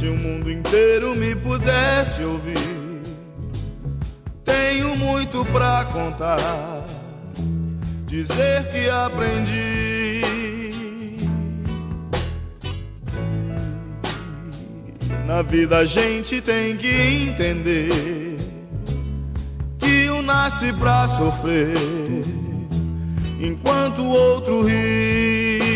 Se o mundo inteiro me pudesse ouvir, tenho muito pra contar, dizer que aprendi. Na vida a gente tem que entender que um nasce pra sofrer, enquanto o outro ri.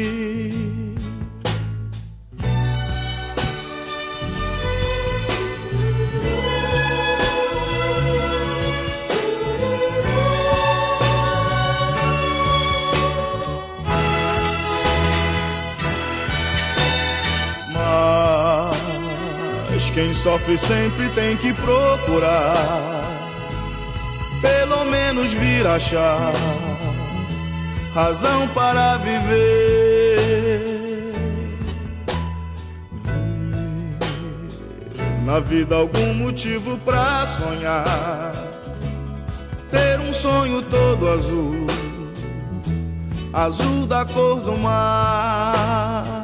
Mas quem sofre sempre tem que procurar, pelo menos vir achar razão para viver. Na vida algum motivo pra sonhar, ter um sonho todo azul, azul da cor do mar.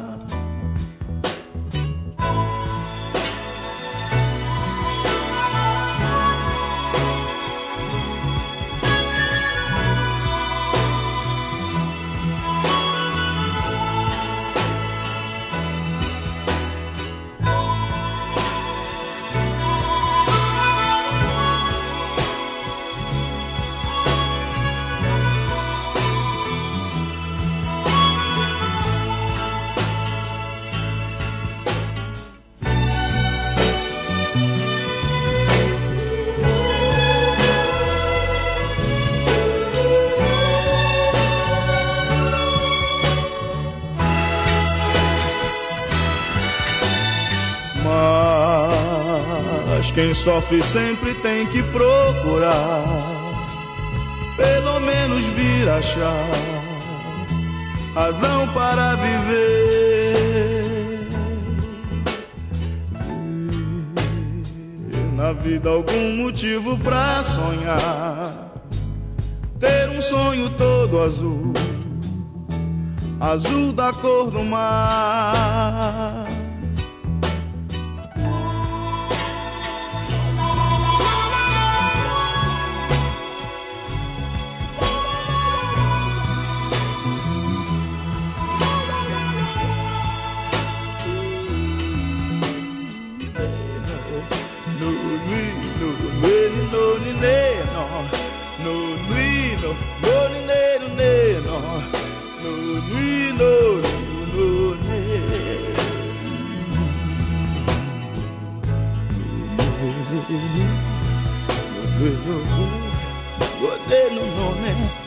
Mas quem sofre sempre tem que procurar, pelo menos vir achar razão para viver. Na vida algum motivo pra sonhar, ter um sonho todo azul, azul da cor do mar. No,